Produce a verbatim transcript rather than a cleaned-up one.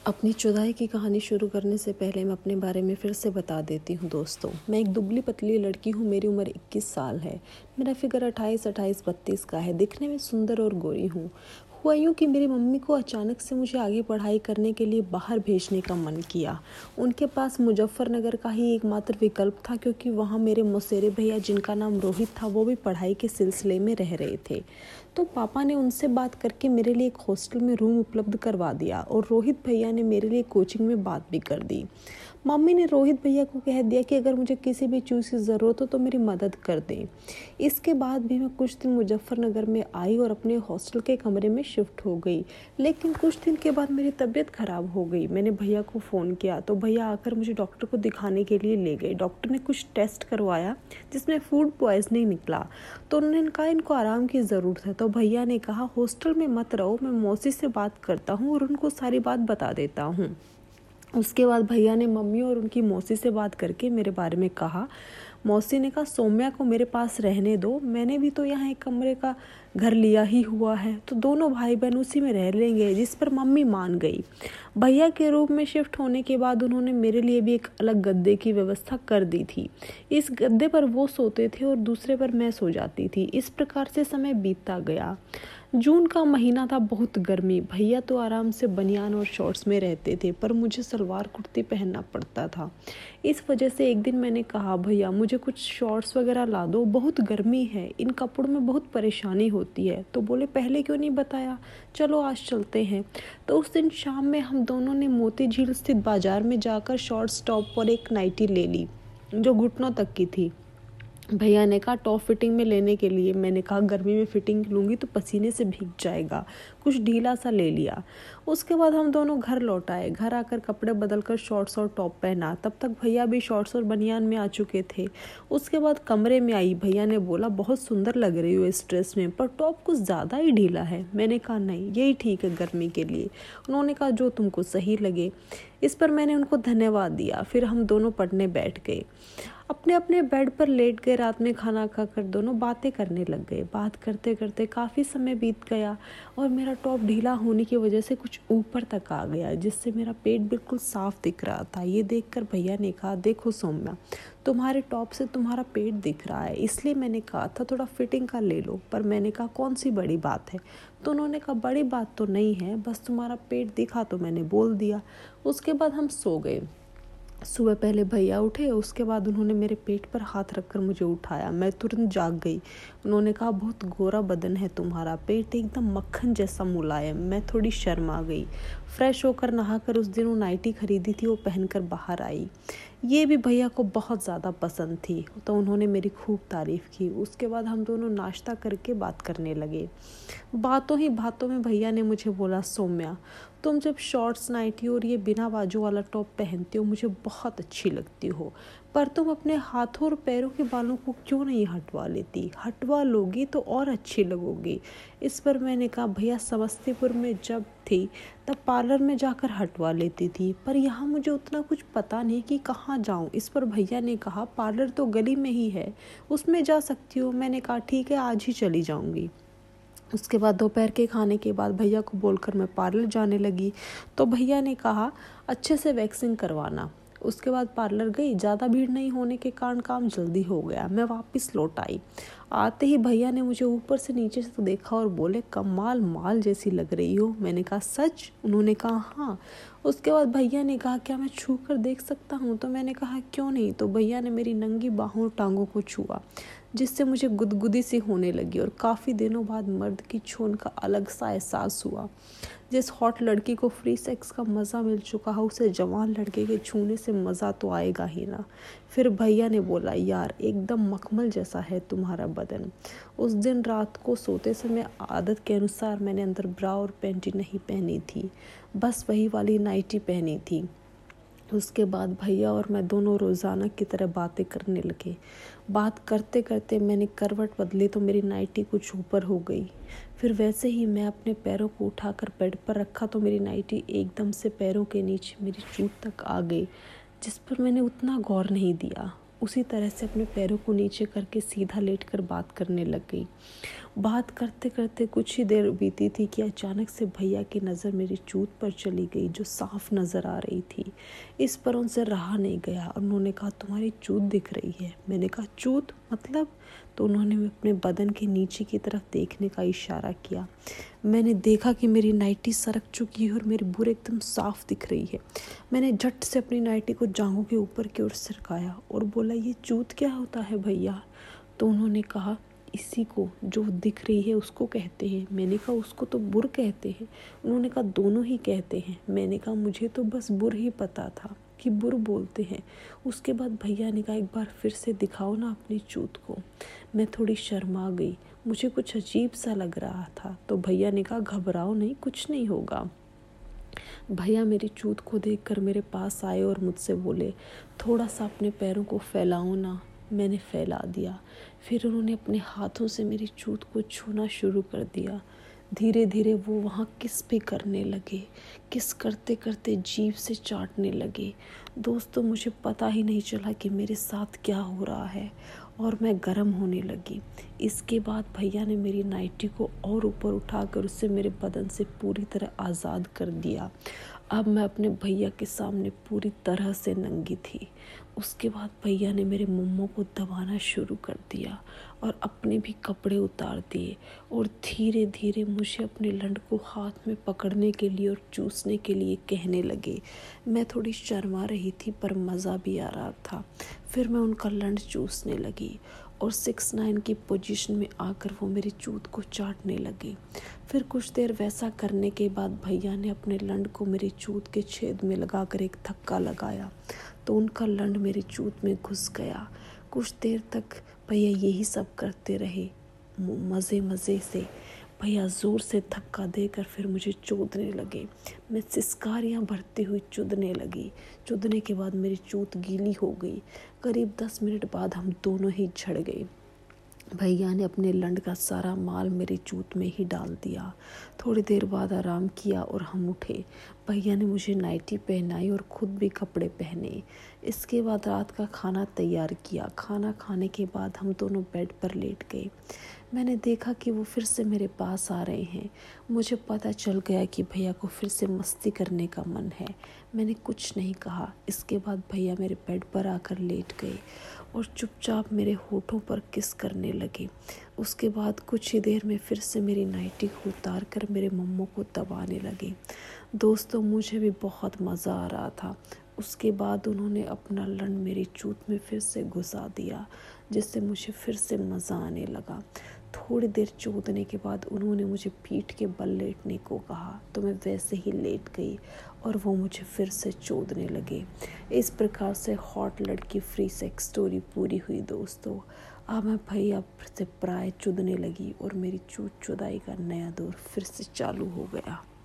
अपनी जुदाई की कहानी शुरू करने से पहले मैं अपने बारे में फिर से बता देती हूँ दोस्तों। मैं एक दुबली पतली लड़की हूँ। मेरी उम्र इक्कीस साल है। मेरा फिगर अट्ठाईस अट्ठाईस बत्तीस का है। दिखने में सुंदर और गोरी हूँ। हुआ यूँ कि मेरी मम्मी को अचानक से मुझे आगे पढ़ाई करने के लिए बाहर भेजने का मन किया। उनके पास मुजफ्फरनगर का ही एकमात्र विकल्प था, क्योंकि वहाँ मेरे मौसेरे भैया, जिनका नाम रोहित था, वो भी पढ़ाई के सिलसिले में रह रहे थे। तो पापा ने उनसे बात करके मेरे लिए एक हॉस्टल में रूम उपलब्ध करवा दिया और रोहित भैया ने मेरे लिए कोचिंग में बात भी कर दी। मम्मी ने रोहित भैया को कह दिया कि अगर मुझे किसी भी चीज़ की ज़रूरत हो तो मेरी मदद कर दें। इसके बाद भी मैं कुछ दिन मुजफ्फरनगर में आई और अपने हॉस्टल के कमरे में शिफ्ट हो गई। लेकिन कुछ दिन के बाद मेरी तबीयत ख़राब हो गई। मैंने भैया को फ़ोन किया तो भैया आकर मुझे डॉक्टर को दिखाने के लिए ले गए। डॉक्टर ने कुछ टेस्ट करवाया जिसमें फूड पॉइजनिंग निकला। तो उन्होंने कहा इनको आराम की ज़रूरत है। तो भैया ने कहा हॉस्टल में मत रहो, मैं मौसी से बात करता हूँ और उनको सारी बात बता देता हूँ। उसके बाद भैया ने मम्मी और उनकी मौसी से बात करके मेरे बारे में कहा। मौसी ने कहा सौम्या को मेरे पास रहने दो, मैंने भी तो यहाँ एक कमरे का घर लिया ही हुआ है, तो दोनों भाई बहन उसी में रह लेंगे। जिस पर मम्मी मान गई। भैया के रूम में शिफ्ट होने के बाद उन्होंने मेरे लिए भी एक अलग गद्दे की व्यवस्था कर दी थी। इस गद्दे पर वो सोते थे और दूसरे पर मैं सो जाती थी। इस प्रकार से समय बीतता गया। जून का महीना था, बहुत गर्मी। भैया तो आराम से बनियान और शॉर्ट्स में रहते थे, पर मुझे सलवार कुर्ती पहनना पड़ता था। इस वजह से एक दिन मैंने कहा भैया मुझे कुछ शॉर्ट्स वगैरह ला दो, बहुत गर्मी है, इन कपड़ों में बहुत परेशानी होती है। तो बोले पहले क्यों नहीं बताया, चलो आज चलते हैं। तो उस दिन शाम में हम दोनों ने मोती झील स्थित बाजार में जाकर शॉर्ट्स टॉप और एक नाइटी ले ली जो घुटनों तक की थी। भैया ने कहा टॉप फिटिंग में लेने के लिए। मैंने कहा गर्मी में फिटिंग लूँगी तो पसीने से भीग जाएगा, कुछ ढीला सा ले लिया। उसके बाद हम दोनों घर लौट आए। घर आकर कपड़े बदलकर शॉर्ट्स और टॉप पहना। तब तक भैया भी शॉर्ट्स और बनियान में आ चुके थे। उसके बाद कमरे में आई। भैया ने बोला बहुत सुंदर लग रही हो इस ड्रेस में, पर टॉप कुछ ज़्यादा ही ढीला है। मैंने कहा नहीं, यही ठीक है गर्मी के लिए। उन्होंने कहा जो तुमको सही लगे। इस पर मैंने उनको धन्यवाद दिया। फिर हम दोनों पढ़ने बैठ गए। अपने अपने बेड पर लेट गए। रात में खाना खाकर दोनों बातें करने लग गए। बात करते करते काफ़ी समय बीत गया और मेरा टॉप ढीला होने की वजह से कुछ ऊपर तक आ गया, जिससे मेरा पेट बिल्कुल साफ दिख रहा था। ये देखकर भैया ने कहा देखो सौम्या, तुम्हारे टॉप से तुम्हारा पेट दिख रहा है, इसलिए मैंने कहा था थोड़ा फिटिंग का ले लो। पर मैंने कहा कौन सी बड़ी बात है। तो उन्होंने कहा बड़ी बात तो नहीं है, बस तुम्हारा पेट दिखा तो मैंने बोल दिया। उसके बाद हम सो गए। सुबह पहले भैया उठे, उसके बाद उन्होंने मेरे पेट पर हाथ रखकर मुझे उठाया। मैं तुरंत जाग गई। उन्होंने कहा बहुत गोरा बदन है तुम्हारा, पेट एकदम मक्खन जैसा मुलायम। मैं थोड़ी शर्मा गई। फ्रेश होकर नहाकर उस दिन वो नाइटी खरीदी थी वो पहनकर बाहर आई। ये भी भैया को बहुत ज़्यादा पसंद थी, तो उन्होंने मेरी खूब तारीफ़ की। उसके बाद हम दोनों नाश्ता करके बात करने लगे। बातों ही बातों में भैया ने मुझे बोला सौम्या, तुम जब शॉर्ट्स नाइटी और ये बिना बाजू वाला टॉप पहनती हो मुझे बहुत अच्छी लगती हो, पर तुम अपने हाथों और पैरों के बालों को क्यों नहीं हटवा लेती। हटवा लोगी तो और अच्छी लगोगी। इस पर मैंने कहा भैया समस्तीपुर में जब थी तब पार्लर में जाकर हटवा लेती थी, पर यहाँ मुझे उतना कुछ पता नहीं कि कहाँ जाऊँ। इस पर भैया ने कहा पार्लर तो गली में ही है, उसमें जा सकती हो। मैंने कहा ठीक है, आज ही चली जाऊँगी। उसके बाद दोपहर के खाने के बाद भैया को बोलकर मैं पार्लर जाने लगी। तो भैया ने कहा अच्छे से वैक्सिंग करवाना। उसके बाद पार्लर गई। ज़्यादा भीड़ नहीं होने के कारण काम जल्दी हो गया। मैं वापस लौट आई। आते ही भैया ने मुझे ऊपर से नीचे से देखा और बोले कमाल माल जैसी लग रही हो। मैंने कहा सच। उन्होंने कहा हाँ। उसके बाद भैया ने कहा क्या मैं छू कर देख सकता हूँ। तो मैंने कहा क्यों नहीं। तो भैया ने मेरी नंगी बाहों और टांगों को छुआ, जिससे मुझे गुदगुदी सी होने लगी और काफ़ी दिनों बाद मर्द की छून का अलग सा एहसास हुआ। जिस हॉट लड़की को फ्री सेक्स का मज़ा मिल चुका है उसे जवान लड़के के छूने से मज़ा तो आएगा ही ना। फिर भैया ने बोला यार एकदम मखमल जैसा है तुम्हारा बदन। उस दिन रात को सोते समय आदत के अनुसार मैंने अंदर ब्रा और पैंटी नहीं पहनी थी, बस वही वाली नाइटी पहनी थी। उसके बाद भैया और मैं दोनों रोज़ाना की तरह बातें करने लगे। बात करते करते मैंने करवट बदली तो मेरी नाइटी कुछ ऊपर हो गई। फिर वैसे ही मैं अपने पैरों को उठाकर बेड पर रखा तो मेरी नाइटी एकदम से पैरों के नीचे मेरी चूट तक आ गई, जिस पर मैंने उतना गौर नहीं दिया। उसी तरह से अपने पैरों को नीचे करके सीधा लेटकर बात करने लग गई। बात करते करते कुछ ही देर बीती थी कि अचानक से भैया की नज़र मेरी चूत पर चली गई, जो साफ नज़र आ रही थी। इस पर उनसे रहा नहीं गया और उन्होंने कहा, तुम्हारी चूत दिख रही है। मैंने कहा, चूत मतलब? तो उन्होंने अपने बदन के नीचे की तरफ देखने का इशारा किया। मैंने देखा कि मेरी नाइटी सरक चुकी है और मेरी बुर एकदम साफ दिख रही है। मैंने झट से अपनी नाइटी को जांघों के ऊपर की ओर सरकाया और बोला, ये चूत क्या होता है भैया? तो उन्होंने कहा, इसी को जो दिख रही है उसको कहते हैं। मैंने कहा, उसको तो बुर कहते हैं। उन्होंने कहा, दोनों ही कहते हैं। मैंने कहा, मुझे तो बस बुर ही पता था कि बुर बोलते हैं। उसके बाद भैया ने कहा, एक बार फिर से दिखाओ ना अपनी चूत को। मैं थोड़ी शर्मा गई, मुझे कुछ अजीब सा लग रहा था। तो भैया ने कहा, घबराओ नहीं, कुछ नहीं होगा। भैया मेरी चूत को देखकर मेरे पास आए और मुझसे बोले, थोड़ा सा अपने पैरों को फैलाओ ना। मैंने फैला दिया। फिर उन्होंने अपने हाथों से मेरी चूत को छूना शुरू कर दिया। धीरे धीरे वो वहाँ किस भी करने लगे। किस करते करते जीभ से चाटने लगे। दोस्तों, मुझे पता ही नहीं चला कि मेरे साथ क्या हो रहा है और मैं गर्म होने लगी। इसके बाद भैया ने मेरी नाइटी को और ऊपर उठाकर उसे मेरे बदन से पूरी तरह आज़ाद कर दिया। अब मैं अपने भैया के सामने पूरी तरह से नंगी थी। उसके बाद भैया ने मेरे मुम्मों को दबाना शुरू कर दिया और अपने भी कपड़े उतार दिए और धीरे धीरे मुझे अपने लंड को हाथ में पकड़ने के लिए और चूसने के लिए कहने लगे। मैं थोड़ी शर्मा रही थी पर मज़ा भी आ रहा था। फिर मैं उनका लंड चूसने लगी और सिक्स नाइन की पोजीशन में आकर वो मेरी चूत को चाटने लगे। फिर कुछ देर वैसा करने के बाद भैया ने अपने लंड को मेरी चूत के छेद में लगाकर एक धक्का लगाया तो उनका लंड मेरी चूत में घुस गया। कुछ देर तक भैया यही सब करते रहे, मज़े मज़े से। भैया ज़ोर से धक्का देकर फिर मुझे चूदने लगे। मैं सिसकारियाँ भरती हुई चूदने लगी। चूदने के बाद मेरी चूत गीली हो गई। करीब दस मिनट बाद हम दोनों ही झड़ गए। भैया ने अपने लंड का सारा माल मेरी चूत में ही डाल दिया। थोड़ी देर बाद आराम किया और हम उठे। भैया ने मुझे नाइटी पहनाई और खुद भी कपड़े पहने। इसके बाद रात का खाना तैयार किया। खाना खाने के बाद हम दोनों बेड पर लेट गए। मैंने देखा कि वो फिर से मेरे पास आ रहे हैं। मुझे पता चल गया कि भैया को फिर से मस्ती करने का मन है। मैंने कुछ नहीं कहा। इसके बाद भैया मेरे बेड पर आकर लेट गए और चुपचाप मेरे होठों पर किस करने लगे। उसके बाद कुछ ही देर में फिर से मेरी नाइटी को उतार कर मेरे मम्मों को दबाने लगे। दोस्तों, मुझे भी बहुत मज़ा आ रहा था। उसके बाद उन्होंने अपना लंड मेरी चूत में फिर से घुसा दिया, जिससे मुझे फिर से मज़ा आने लगा। थोड़ी देर चूदने के बाद उन्होंने मुझे पीठ के बल लेटने को कहा तो मैं वैसे ही लेट गई और वो मुझे फिर से चूदने लगे। इस प्रकार से हॉट लड़की फ्री सेक्स स्टोरी पूरी हुई दोस्तों। अब मैं भैया से प्राय चूदने लगी और मेरी चूत चुदाई का नया दौर फिर से चालू हो गया।